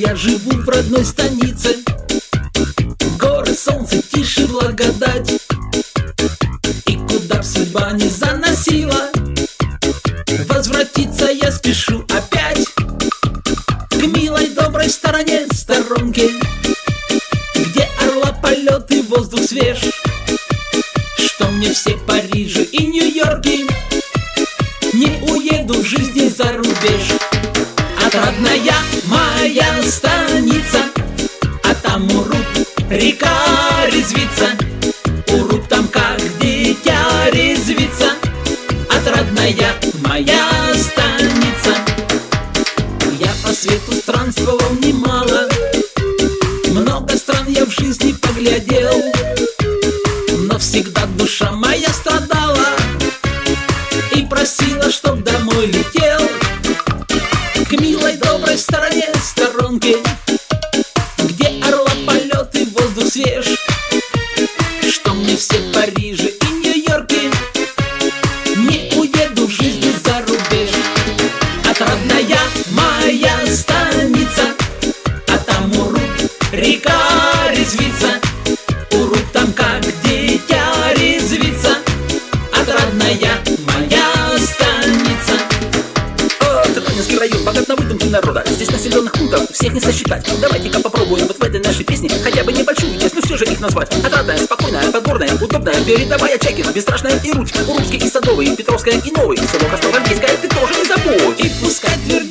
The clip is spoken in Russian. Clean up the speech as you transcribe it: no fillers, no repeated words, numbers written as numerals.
я живу в родной станице. Горы, солнце, тишь, благодать. И куда б судьба не заносила, возвратиться я спешу опять к милой доброй стороне сторонки, где орла полет и воздух свеж, что мне все Парижи и Нью-Йорки, не уеду в жизни за рубеж. Отрадная моя станица, а там Урут, река резвится. Урут там как дитя резвится. Отрадная моя станица. Я по свету странствовал немало, много стран я в жизни поглядел, но всегда душа моя страдала и просила, чтоб домой летел к милой доброй стороне сторонки, где орла полет и воздух свеж, что мне все Парижи и Нью-Йорки, не уеду в жизни за рубеж. Отрадная моя станица, а там Урут, река резвится. Урут там как дитя резвится. Отрадная моя станица. Тюменский район богат на выдумки народа. Здесь населенных пунктов всех не сосчитать. Давайте-ка попробуем вот в этой нашей песне хотя бы небольшую часть, но все же их назвать. Отрадная, спокойная, подгорная, удобная, передовая Чайкина, бесстрашная и Руть, Урупский и Садовый, Петровская и Новый, село Костромаркийское ты тоже не забудь. И пускай